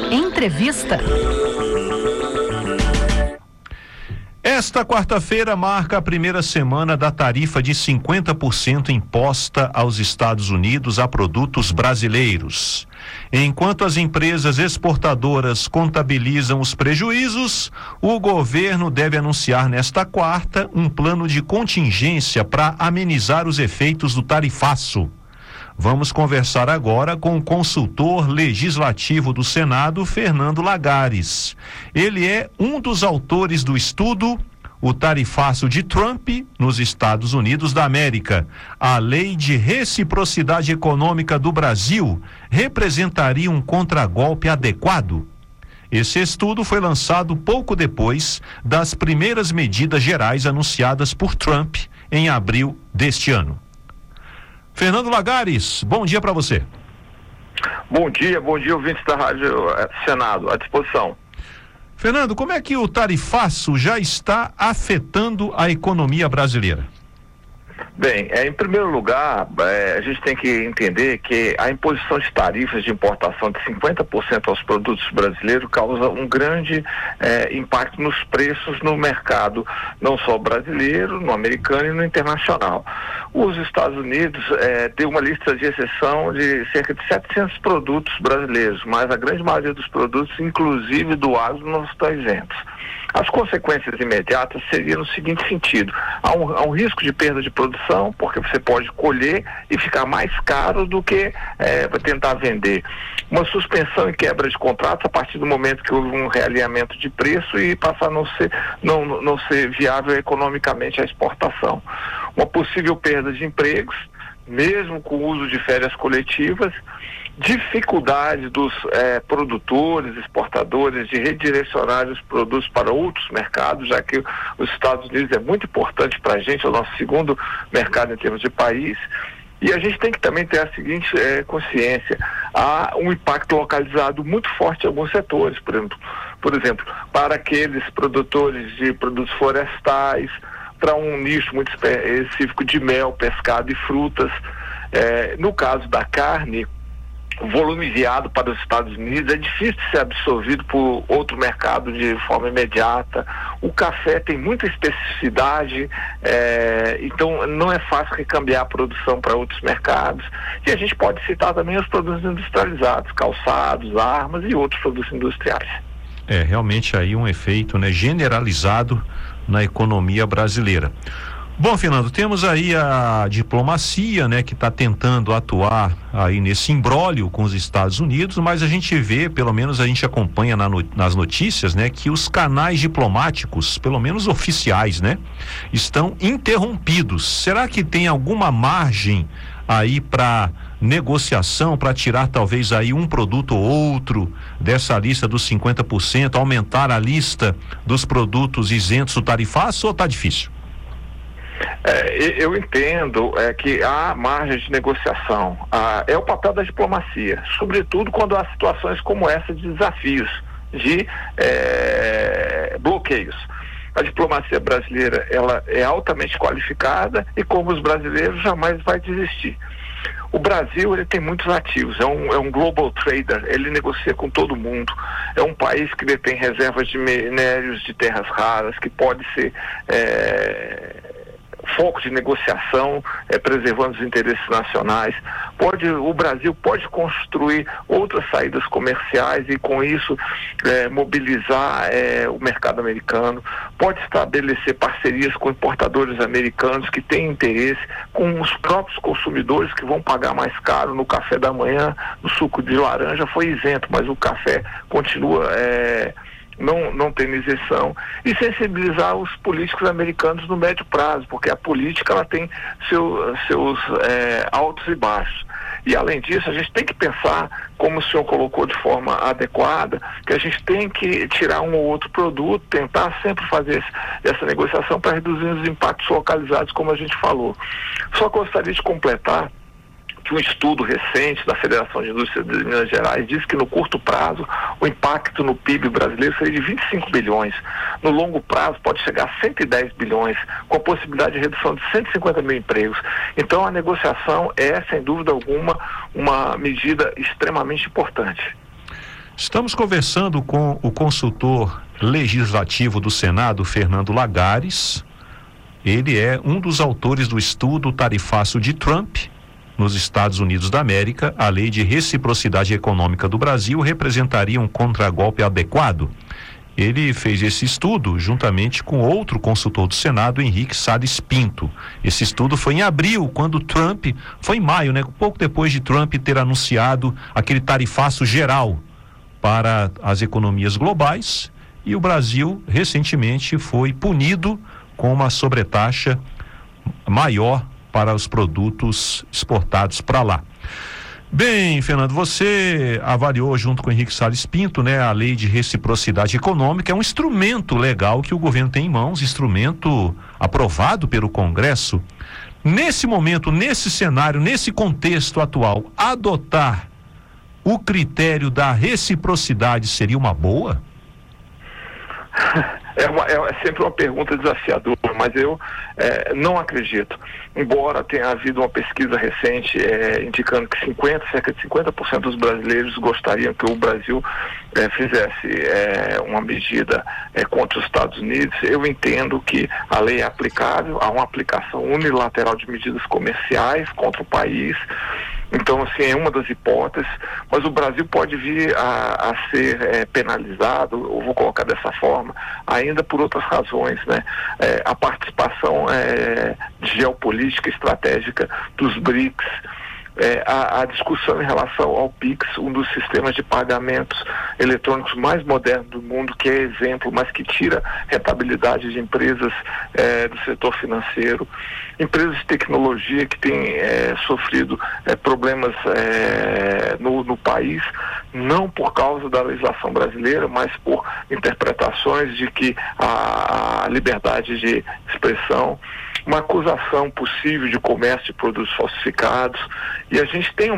Entrevista. Esta quarta-feira marca a primeira semana da tarifa de 50% imposta aos Estados Unidos a produtos brasileiros. Enquanto as empresas exportadoras contabilizam os prejuízos, o governo deve anunciar nesta quarta um plano de contingência para amenizar os efeitos do tarifaço. Vamos conversar agora com o consultor legislativo do Senado, Fernando Lagares. Ele é um dos autores do estudo O Tarifaço de Trump nos Estados Unidos da América. A Lei de Reciprocidade Econômica do Brasil representaria um contragolpe adequado? Esse estudo foi lançado pouco depois das primeiras medidas gerais anunciadas por Trump em abril deste ano. Fernando Lagares, bom dia para você. Bom dia, ouvintes da Rádio Senado, à disposição. Fernando, como é que o tarifaço já está afetando a economia brasileira? Bem, em primeiro lugar, a gente tem que entender que a imposição de tarifas de importação de 50% aos produtos brasileiros causa um grande impacto nos preços no mercado, não só brasileiro, no americano e no internacional. Os Estados Unidos têm uma lista de exceção de cerca de 700 produtos brasileiros, mas a grande maioria dos produtos, inclusive do agro, não estão isentos. As consequências imediatas seriam no seguinte sentido: há um risco de perda de produção, porque você pode colher e ficar mais caro do que tentar vender. Uma suspensão e quebra de contratos a partir do momento que houve um realinhamento de preço e passar a não ser viável economicamente a exportação. Uma possível perda de empregos, mesmo com o uso de férias coletivas, dificuldade dos produtores, exportadores de redirecionar os produtos para outros mercados, já que os Estados Unidos é muito importante para a gente, é o nosso segundo mercado em termos de país. E a gente tem que também ter a seguinte consciência: há um impacto localizado muito forte em alguns setores, por exemplo, para aqueles produtores de produtos florestais, para um nicho muito específico de mel, pescado e frutas. No caso da carne, o volume enviado para os Estados Unidos é difícil de ser absorvido por outro mercado de forma imediata. O café tem muita especificidade, então não é fácil recambiar a produção para outros mercados. E a gente pode citar também os produtos industrializados, calçados, armas e outros produtos industriais. Realmente aí um efeito, generalizado na economia brasileira. Bom, Fernando, temos aí a diplomacia, que está tentando atuar aí nesse imbróglio com os Estados Unidos, mas a gente vê, pelo menos a gente acompanha nas notícias, que os canais diplomáticos, pelo menos oficiais, estão interrompidos. Será que tem alguma margem aí para negociação, para tirar talvez aí um produto ou outro dessa lista dos 50%, aumentar a lista dos produtos isentos do tarifaço, ou está difícil? Eu entendo que há margem de negociação. É o papel da diplomacia, sobretudo quando há situações como essa de desafios, de bloqueios. A diplomacia brasileira, ela é altamente qualificada e, como os brasileiros, jamais vai desistir. O Brasil, ele tem muitos ativos, é um global trader, ele negocia com todo mundo, é um país que detém reservas de minérios, de terras raras, que pode ser foco de negociação, preservando os interesses nacionais. O Brasil pode construir outras saídas comerciais e, com isso, mobilizar o mercado americano, pode estabelecer parcerias com importadores americanos que têm interesse, com os próprios consumidores que vão pagar mais caro. No café da manhã, no suco de laranja foi isento, mas o café continua não tem isenção, e sensibilizar os políticos americanos no médio prazo, porque a política ela tem seus altos e baixos. E, além disso, a gente tem que pensar, como o senhor colocou de forma adequada, que a gente tem que tirar um ou outro produto, tentar sempre fazer essa negociação para reduzir os impactos localizados, como a gente falou. Só gostaria de completar que um estudo recente da Federação de Indústria de Minas Gerais diz que no curto prazo o impacto no PIB brasileiro seria de 25 bilhões. No longo prazo pode chegar a 110 bilhões, com a possibilidade de redução de 150 mil empregos. Então a negociação é, sem dúvida alguma, uma medida extremamente importante. Estamos conversando com o consultor legislativo do Senado, Fernando Lagares. Ele é um dos autores do estudo Tarifaço de Trump nos Estados Unidos da América. A lei de reciprocidade econômica do Brasil representaria um contragolpe adequado? Ele fez esse estudo juntamente com outro consultor do Senado, Henrique Salles Pinto. Esse estudo foi em abril, quando Trump, foi em maio, né? Pouco depois de Trump ter anunciado aquele tarifaço geral para as economias globais, e o Brasil recentemente foi punido com uma sobretaxa maior para os produtos exportados para lá. Bem, Fernando, você avaliou junto com o Henrique Salles Pinto, né, a lei de reciprocidade econômica. É um instrumento legal que o governo tem em mãos, instrumento aprovado pelo Congresso. Nesse momento, nesse cenário, nesse contexto atual, adotar o critério da reciprocidade seria uma boa? É sempre uma pergunta desafiadora, mas eu não acredito. Embora tenha havido uma pesquisa recente indicando que cerca de 50% dos brasileiros gostariam que o Brasil fizesse uma medida contra os Estados Unidos, eu entendo que a lei é aplicável, há uma aplicação unilateral de medidas comerciais contra o país. Então, assim, é uma das hipóteses, mas o Brasil pode vir a ser penalizado, eu vou colocar dessa forma, ainda por outras razões, né? A participação geopolítica estratégica dos BRICS, a discussão em relação ao PIX, um dos sistemas de pagamentos eletrônicos mais modernos do mundo, que é exemplo, mas que tira rentabilidade de empresas do setor financeiro, empresas de tecnologia que têm sofrido problemas no país, não por causa da legislação brasileira, mas por interpretações de que a liberdade de expressão, uma acusação possível de comércio de produtos falsificados, e a gente tem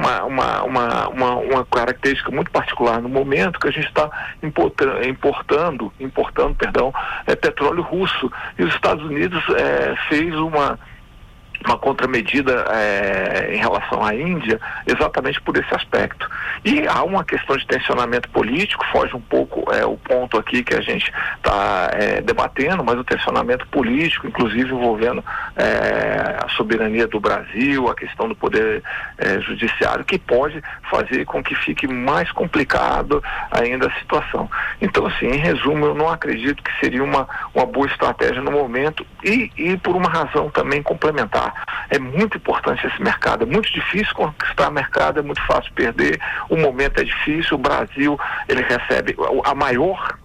uma característica muito particular no momento que a gente está importando petróleo russo, e os Estados Unidos fez uma contramedida em relação à Índia, exatamente por esse aspecto. E há uma questão de tensionamento político, foge um pouco o ponto aqui que a gente está debatendo, mas o tensionamento político, inclusive envolvendo a soberania do Brasil, a questão do poder judiciário, que pode fazer com que fique mais complicado ainda a situação. Então, assim, em resumo, eu não acredito que seria uma boa estratégia no momento, e por uma razão também complementar. É muito importante esse mercado, é muito difícil conquistar mercado, é muito fácil perder, o momento é difícil. O Brasil, ele recebe a maior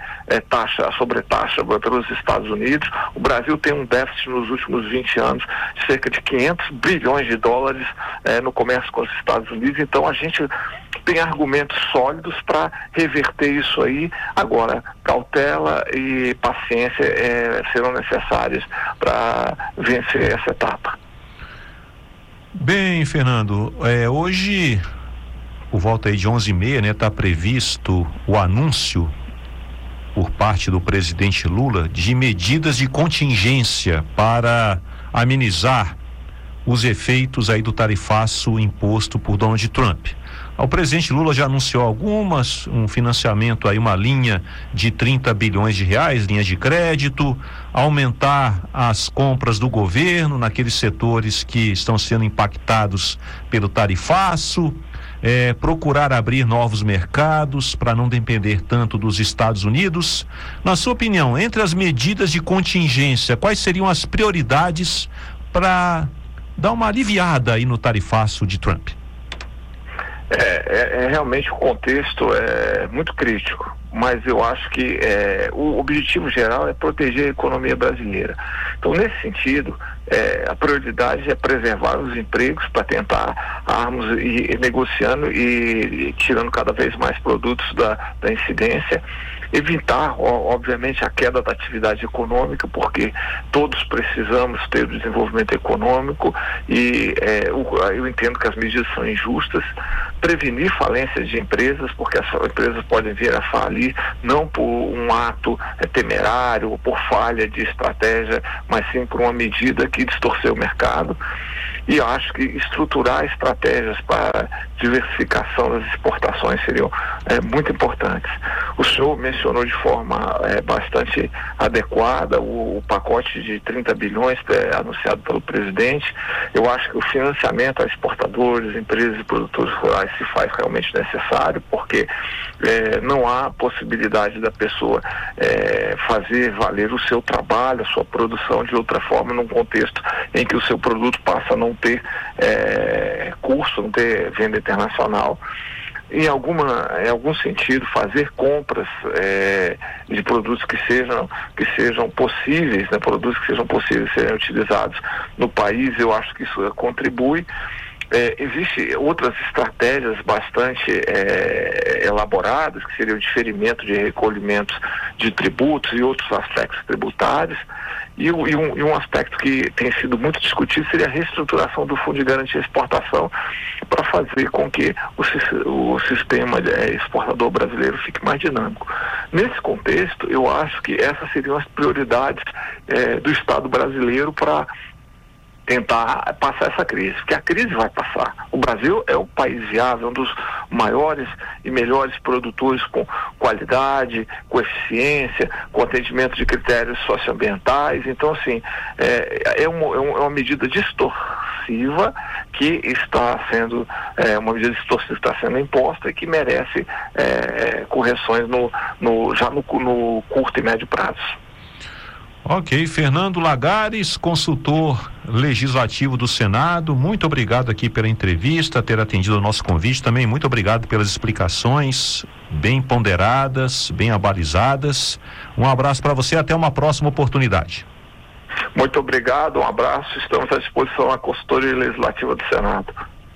sobretaxa pelos Estados Unidos. O Brasil tem um déficit nos últimos 20 anos de cerca de 500 bilhões de dólares no comércio com os Estados Unidos, então a gente tem argumentos sólidos para reverter isso aí. Agora, cautela e paciência serão necessárias para vencer essa etapa. Bem, Fernando, hoje, por volta aí de 11h30, né, está previsto o anúncio por parte do presidente Lula de medidas de contingência para amenizar os efeitos aí do tarifaço imposto por Donald Trump. O presidente Lula já anunciou um financiamento aí, uma linha de 30 bilhões de reais, linha de crédito, aumentar as compras do governo naqueles setores que estão sendo impactados pelo tarifaço, procurar abrir novos mercados para não depender tanto dos Estados Unidos. Na sua opinião, entre as medidas de contingência, quais seriam as prioridades para dar uma aliviada aí no tarifaço de Trump? Realmente o contexto é muito crítico, mas eu acho que o objetivo geral é proteger a economia brasileira. Então, nesse sentido, a prioridade é preservar os empregos para tentar ir negociando e tirando cada vez mais produtos da incidência, evitar, obviamente, a queda da atividade econômica, porque todos precisamos ter o desenvolvimento econômico, e eu entendo que as medidas são injustas. Prevenir falências de empresas, porque as empresas podem vir a falir não por um ato temerário ou por falha de estratégia, mas sim por uma medida que distorcer o mercado. E acho que estruturar estratégias para diversificação das exportações seriam muito importantes. O senhor mencionou de forma bastante adequada o pacote de 30 bilhões anunciado pelo presidente. Eu acho que o financiamento a exportadores, empresas e produtores rurais se faz realmente necessário, porque não há possibilidade da pessoa fazer valer o seu trabalho, a sua produção de outra forma, num contexto em que o seu produto passa a não ter curso, não ter venda internacional. Em algum sentido, fazer compras de produtos que sejam possíveis, né, produtos que sejam possíveis de serem utilizados no país, eu acho que isso contribui. Existem outras estratégias bastante elaboradas, que seria o diferimento de recolhimentos de tributos e outros aspectos tributários. E um aspecto que tem sido muito discutido seria a reestruturação do Fundo de Garantia de Exportação, para fazer com que o sistema exportador brasileiro fique mais dinâmico. Nesse contexto, eu acho que essas seriam as prioridades do Estado brasileiro para tentar passar essa crise, porque a crise vai passar. O Brasil é um país viável, um dos maiores e melhores produtores com qualidade, com eficiência, com atendimento de critérios socioambientais. Então, assim, é uma medida distorsiva que está sendo, imposta e que merece correções já no curto e médio prazo. Ok, Fernando Lagares, consultor legislativo do Senado, muito obrigado aqui pela entrevista, ter atendido o nosso convite também, muito obrigado pelas explicações bem ponderadas, bem abalizadas. Um abraço para você, até uma próxima oportunidade. Muito obrigado, um abraço, estamos à disposição na consultoria legislativa do Senado.